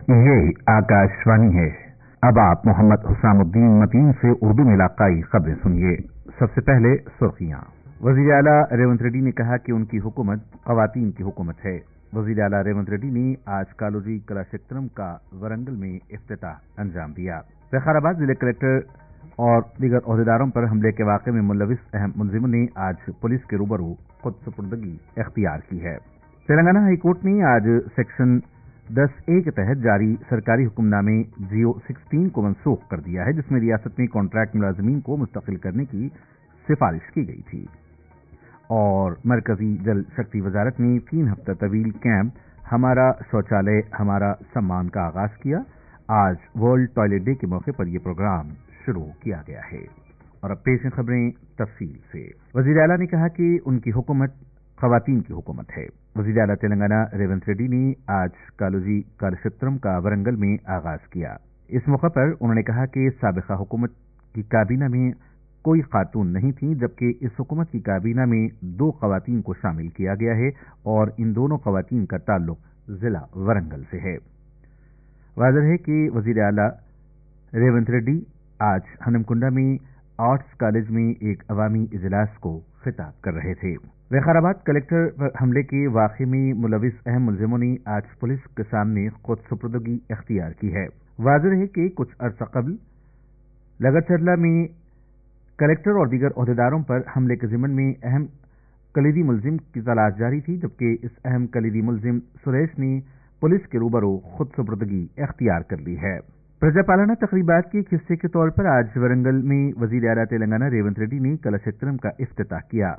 ये आकाशवाणी है। अब आप मोहम्मद हुसामुद्दीन मतीन से उर्दू में इलाकाई खबरें सुनिए। सबसे पहले सुर्खियां। वजीर आला रेवंत रेड्डी ने कहा कि उनकी हुकूमत खवातीन की हुकूमत है। वजीर आला रेवंत रेड्डी ने आज कालोजी कलाक्षेत्रम का वरंगल में इफ्तिताह अंजाम दिया। विकाराबाद जिले कलेक्टर और दीगर अहदेदारों पर हमले के वाक़े में मुलविस अहम मुलजिमों ने आज पुलिस के रूबरू खुद सुपुर्दगी इख्तियार की है। तेलंगाना हाईकोर्ट ने आज सेक्शन 10A के तहत जारी सरकारी हुक्मनामे जियो 16 को मनसूख कर दिया है, जिसमें रियासत में कॉन्ट्रैक्ट मुलाजमीन को मुस्तकिल करने की सिफारिश की गई थी। और मरकजी जल शक्ति वजारत ने 3 हफ्ता तवील कैंप हमारा शौचालय हमारा सम्मान का आगाज किया। आज वर्ल्ड टॉयलेट डे के मौके पर यह प्रोग्राम शुरू किया गया है। और अब पेश हैं खबरें तफसील से। वजीर आला ने कहा कि उनकी हुकूमत खवातीन की हुकूमत है। वजीर आला तेलंगाना रेवंत रेड्डी ने आज कालोजी कलाक्षेत्रम का वरंगल में आगाज किया। इस मौके पर उन्होंने कहा कि साबिका हुकूमत की काबीना में कोई खातून नहीं थी, जबकि इस हुकूमत की काबीना में 2 खवातीन को शामिल किया गया है और इन दोनों खवातीन का ताल्लुक जिला वरंगल से है। वाज़ेह है कि वजीर आला रेवंत रेड्डी आज हनमकुंडा में आर्ट्स कॉलेज में एक अवामी इजलास को खिताब कर रहे थे। विकाराबाद कलेक्टर पर हमले के वाक़े में मुलविस अहम मुलजिमों ने आज पुलिस के सामने खुद सुपुर्दगी इख्तियार की है। वाज़ेह है कि कुछ अरसा कबल लगरचरला में कलेक्टर और दीगर अहदेदारों पर हमले के ज़िम्मन में अहम कलीदी मुलजिम की तलाश जारी थी, जबकि इस अहम कलीदी मुलजिम सुरेश ने पुलिस के रूबरू खुद सुपुर्दगी इख्तियार कर ली है। प्रजापालना तकरीबात के एक हिस्से के तौर पर आज वरंगल में वजीर आला तेलंगाना रेवंत रेड्डी ने कलाक्षेत्रम का इफ्तिताह किया।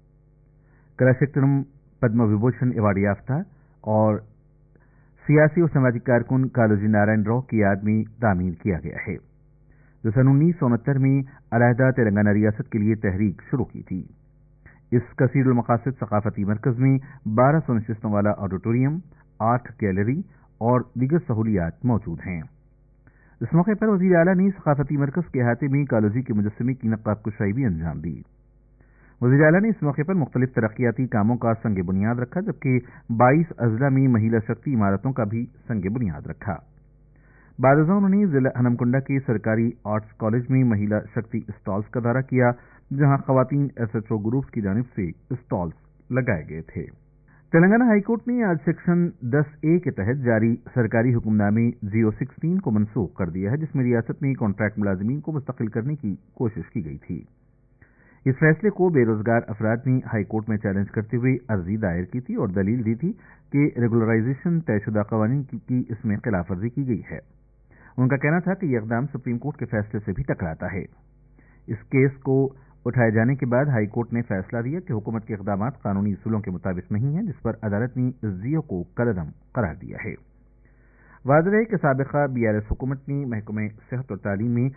कलाक्षेत्रम पद्म विभूषण अवार्ड याफ्ता और सियासी और सामाजिक कारकुन कालोजी नारायण राव की याद में तामीर किया गया है, जो सन 1969 में अलहदा तेलंगाना रियासत के लिए तहरीक शुरू की थी। इस कसीरुल मकासद सकाफती मरकज में 1200 नशिस्तों वाला ऑडिटोरियम, आर्ट गैलरी और दीगर सहूलियात मौजूद हैं। इस मौके पर वजीर आला ने सकाफती मरकज के अहाते में कालोजी के मुजस्समे की नक्काब कुशाई भी अंजाम दी। वजीर आला ने इस मौके पर मुख्तलिफ तरक्याती कामों का संग बुनियाद रखा, जबकि 22 अजला में महिला शक्ति इमारतों का भी संग बुनियाद रखा। बाद उन्होंने जिला हनमकुंडा के सरकारी आर्ट्स कॉलेज में महिला शक्ति स्टॉल्स का दौरा किया, जहां खवातीन SHO ग्रुप्स की जानिब से स्टॉल्स लगाए गए थे। तेलंगाना हाईकोर्ट ने आज सेक्शन 10A के तहत जारी सरकारी हुक्मनामे जियो 16 को मनसूख कर दिया है, जिसमें रियासत में कॉन्ट्रैक्ट मुलाजमीन को मुस्तकिल करने की कोशिश की गई थी। इस फैसले को बेरोजगार अफराद ने हाईकोर्ट में चैलेंज करते हुए अर्जी दायर की थी और दलील दी थी कि रेगुलराइजेशन तयशुदा कवानीन की इसमें खिलाफ वर्जी की गई है। उनका कहना था कि यह इक़दाम सुप्रीम कोर्ट के फैसले से भी टकराता है। इस केस को उठाए जाने के बाद हाईकोर्ट ने फैसला दिया कि हुकूमत के इक़दामात कानूनी उसूलों के मुताबिक नहीं है, जिस पर अदालत ने जियो को कलअदम करार दिया है। वाज़ेह है कि साबिका BRS हुकूमत ने महकमे सेहत और तालीम में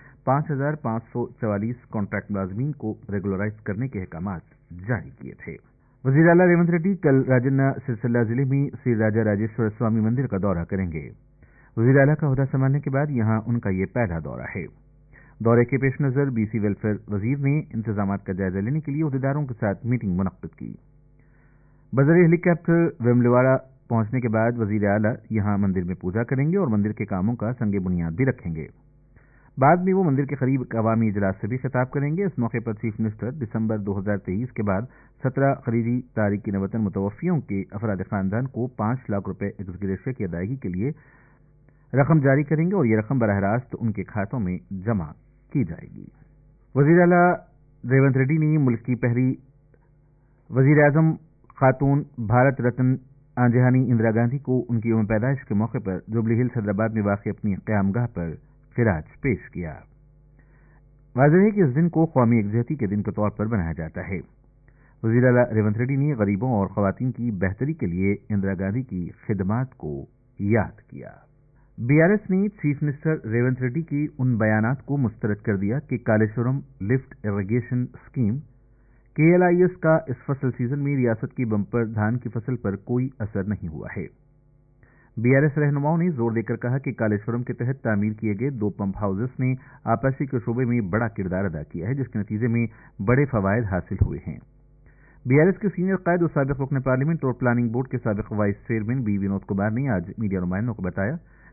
5544 कॉन्ट्रैक्ट मुलाजमीन को रेगुलराइज करने के अहकामात जारी किए थे। वज़ीर आला रेवंत रेड्डी कल राजन्ना सिरसिल्ला जिले में श्री राजा राजेश्वर स्वामी मंदिर का दौरा करेंगे। वज़ीर आला का ओहदा संभालने के बाद यहां उनका यह पहला दौरा है। दौरे के पेश नज़र BC वेलफेयर वजीर ने इंतजामात का जायजा लेने के लिए अहदेदारों के साथ मीटिंग मुनक्किद की। बजरी हेलीकॉप्टर वेमलवाड़ा पहुंचने के बाद वजीर आला यहां मंदिर में पूजा करेंगे और मंदिर के कामों का संग बुनियाद भी रखेंगे। बाद में वो मंदिर के करीब एक अवामी इजलास से भी खिताब करेंगे। इस मौके पर चीफ मिनिस्टर दिसंबर 2023 के बाद 17 खरीदी तारिकीन वतन मुतवफ़ियों के अफराद खानदान को 5 लाख रुपए एक्स ग्रेशिया की अदायगी के लिए रकम जारी करेंगे और ये रकम बराह रास्त उनके खातों में जमा की जाएगी। वजीर आला रेवंत रेड्डी ने मुल्क की पहली वजीर आजम खातून भारत रत्न आंजहानी इंदिरा गांधी को उनकी यौम पैदाइश के मौके पर जुबली हिल्स हैदराबाद में वाक़ अपनी क़यामगाह पर खिराज पेश किया। वाज़ेह है कि इस दिन को कौमी यकजहती के दिन के तौर पर मनाया जाता है। वज़ीर आला रेवंत रेड्डी ने गरीबों और ख़वातीन की बेहतरी के लिए इंदिरा गांधी की खिदमात को याद किया। BRS ने चीफ मिनिस्टर रेवंत रेड्डी की उन बयानात को मुस्तरद कर दिया कि Kaleshwaram lift irrigation scheme KLIS का इस फसल सीजन में रियासत की बम्पर धान की फसल पर कोई असर नहीं हुआ है। BRS रहनुमाओं ने जोर देकर कहा कि कालेश्वरम के तहत तामीर किए गए 2 पंप हाउसेस ने आपासी के शोबे में बड़ा किरदार अदा किया है, जिसके नतीजे में बड़े फवायद हासिल हुए हैं। BRS के सीनियर कायद और साबिक रुकन पार्लियामेंट और प्लानिंग बोर्ड के साबिक vice chairman B Vinod Kumar ने आज मीडिया नुमाइंदों को बताया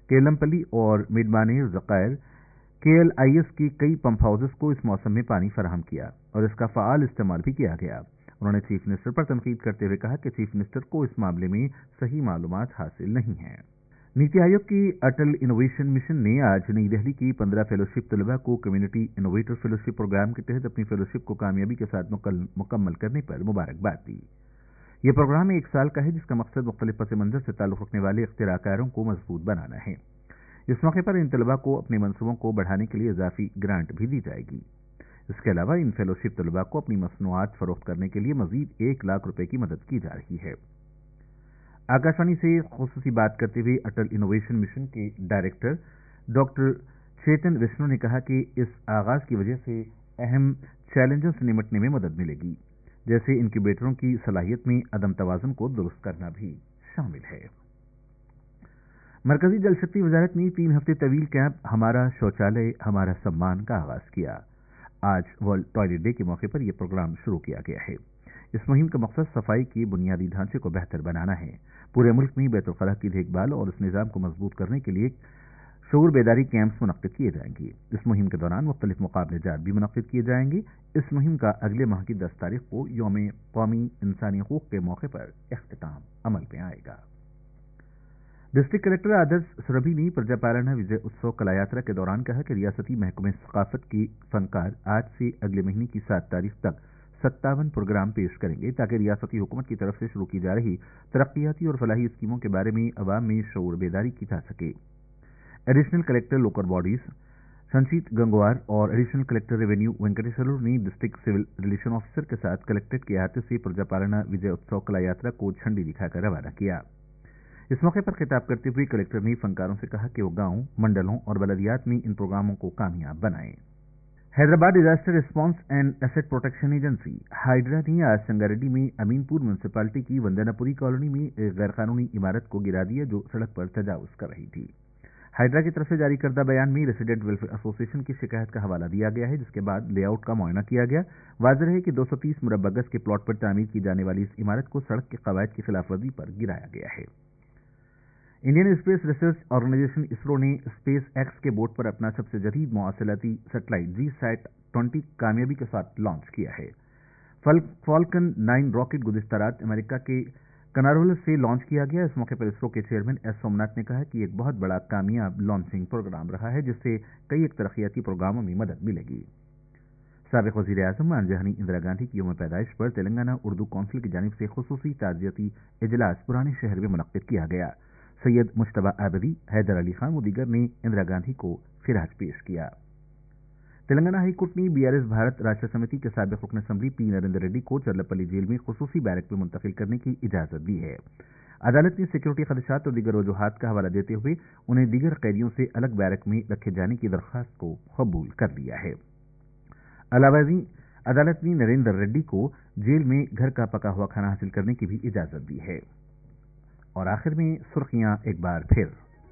केलमपल्ली और मिडमानेर ज़कायर KLIS की कई पंप हाउसेस को इस मौसम में पानी फराहम किया और इसका फ़आल इस्तेमाल भी किया गया। उन्होंने चीफ मिनिस्टर पर तनकीद करते हुए कहा कि चीफ मिनिस्टर को इस मामले में सही मालूमात हासिल नहीं है। नीति आयोग की अटल इनोवेशन मिशन ने आज नई दिल्ली की 15 फेलोशिप तलबा को कम्युनिटी इनोवेटर फेलोशिप प्रोग्राम के तहत अपनी फेलोशिप को कामयाबी के साथ मुकम्मल करने पर मुबारकबाद दी। यह प्रोग्राम 1 साल का है जिसका मकसद मुख्तलिफ पस मंजर से ताल्लुक़ रखने वाले इख्तिराकारों को मजबूत बनाना है। इस मौके पर इन तलबा को अपने मंसूबों को बढ़ाने के लिए इजाफी ग्रांट भी दी जाएगी। इसके अलावा इन फेलोशिप तलबा को अपनी मसनूआत फरोख्त करने के लिए मजीद 1 लाख रुपए की मदद की जा रही है। आकाशवाणी से खुसूसी बात करते हुए अटल इनोवेशन मिशन के डायरेक्टर डॉक्टर चेतन विष्णु ने कहा कि इस आगाज की वजह से अहम चैलेंजों से निपटने में मदद मिलेगी, जैसे इनक्यूबेटरों की सलाहियत में अदम तवाज़ुन को दुरुस्त करना भी शामिल है। मरकजी जल शक्ति वजारत ने 3 हफ्ते तवील कैंप हमारा शौचालय हमारा सम्मान का आगाज किया। आज वर्ल्ड टॉयलेट डे के मौके पर यह प्रोग्राम शुरू किया गया है। इस मुहिम का मकसद सफाई के बुनियादी ढांचे को बेहतर बनाना है। पूरे मुल्क में बैतुल खला की देखभाल और उस निज़ाम को मजबूत करने के लिए शऊर बेदारी कैंप्स मुनक्किद किए जाएंगे। इस मुहिम के दौरान मुख्तलिफ मुकाबले जात भी मुनक्किद किए जाएंगे। इस मुहिम का अगले माह की 10 तारीख को यौम कौमी इंसानी हकूक़ के मौके पर इख्तिताम अमल में आएगा। डिस्ट्रिक्ट कलेक्टर आदर्श सुरभि ने प्रजापालना विजय उत्सव कला यात्रा के दौरान कहा कि रियासती महकमे सकाफत के फनकार आज से अगले महीने की 7 तारीख तक 57 प्रोग्राम पेश करेंगे ताकि रियासती हुकूमत की तरफ से शुरू की जा रही तरक्याती और फलाही स्कीमों के बारे में अवाम में शऊर बेदारी की जा सके। एडिशनल कलेक्टर लोकल बॉडीज संचित गंगवार और एडिशनल कलेक्टर रेवेन्यू वेंकटेश्वर ने डिस्ट्रिक्ट सिविल रिलेशन ऑफिसर के साथ कलेक्ट्रेट के अहाते से प्रजापालना विजय उत्सव कला यात्रा को झंडी दिखाकर रवाना किया। इस मौके पर खिताब करते हुए कलेक्टर ने फनकारों से कहा कि वो गांव, मंडलों और बलदियात में इन प्रोग्रामों को कामयाब बनाएं। Hyderabad disaster response and asset protection agency HYDRAA ने आज संगारेड्डी में अमीनपुर म्यूनिसिपालिटी की वंदनापुरी कॉलोनी में एक गैरकानूनी इमारत को गिरा दिया जो सड़क पर तजावुज कर रही थी। हाइड्रा की तरफ से जारी करदा बयान में रेसिडेंट वेलफेयर एसोसिएशन की शिकायत का हवाला दिया गया है, जिसके बाद लेआउट का मुआयना किया गया। वाज़ेह है कि 230 मुरब्बा गज के प्लॉट पर तामीर की जाने वाली इस इमारत को सड़क के कवायद की खिलाफवर्जी पर गिराया गया है। Indian space research organisation ISRO ने स्पेस एक्स के बोर्ड पर अपना सबसे जदीद मवासिलाती सैटेलाइट GSAT-20 कामयाबी के साथ लॉन्च किया है। फॉल्कन 9 रॉकेट गुज़िश्ता रात अमेरिका के कनारोल से लॉन्च किया गया। इस मौके पर इसरो के चेयरमैन एस सोमनाथ ने कहा कि एक बहुत बड़ा कामयाब लॉन्चिंग प्रोग्राम रहा है, जिससे कई एक तरक्याती प्रोग्रामों में मदद मिलेगी। साबिक़ वज़ीर आज़म मानजहानी इंदिरा गांधी की यौम पैदाइश पर तेलंगाना उर्दू कौंसिल की जानिब से खुसूसी ताज़ियती इजलास पुराने शहर में मुनक्किद किया गया। सैयद मुश्तबा आबदी, हैदर अली खान और दीगर ने इंदिरा गांधी को खिराज पेश किया। तेलंगाना हाई कोर्ट ने BRS भारत राष्ट्र समिति के साबिक़ रुकन असम्बली P नरेंद्र रेड्डी को चर्लपल्ली जेल में खुसूसी बैरक में मुंतकिल करने की इजाजत दी है। अदालत ने सिक्योरिटी खदशात और दीगर वजूहात का हवाला देते हुए उन्हें दीगर कैदियों से अलग बैरक में रखे जाने की दरख्वास्त को कबूल कर लिया है। अलावा अदालत ने नरेंद्र रेड्डी को जेल में घर का पका हुआ खाना हासिल करने की भी इजाजत दी है। और आखिर में सुर्खियां एक बार फिर।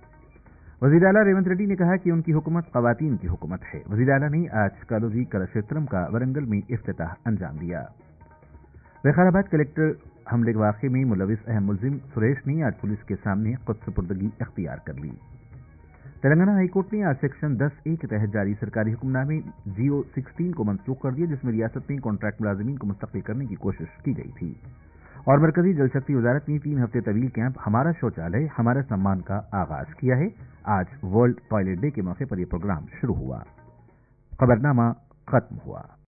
वज़ीर आला रेवंत रेड्डी ने कहा कि उनकी हुकूमत ख़वातीन की हुकूमत है। वज़ीर आला ने आज कालोजी कलाक्षेत्रम का वरंगल में इफ्तिताह अंजाम दिया। वक़ाराबाद कलेक्टर हमले के वाक़े में मुलविस अहम मुल्ज़िम सुरेश ने आज पुलिस के सामने खुद सुपुर्दगी इख्तियार कर ली। तेलंगाना हाईकोर्ट ने आज सेक्शन 10A के तहत जारी सरकारी हुक्मनामे GO-16 को मनसूख कर दिया, जिसमें रियासत में कॉन्ट्रैक्ट मुलाजिमीन को मुस्तक़िल करने की कोशिश की गई थी। और मरकजी जल शक्ति वजारत ने 3 हफ्ते तवील कैंप हमारा शौचालय हमारा सम्मान का आगाज किया है। आज वर्ल्ड टॉयलेट डे के मौके पर यह प्रोग्राम शुरू हुआ। खबरनामा खत्म हुआ।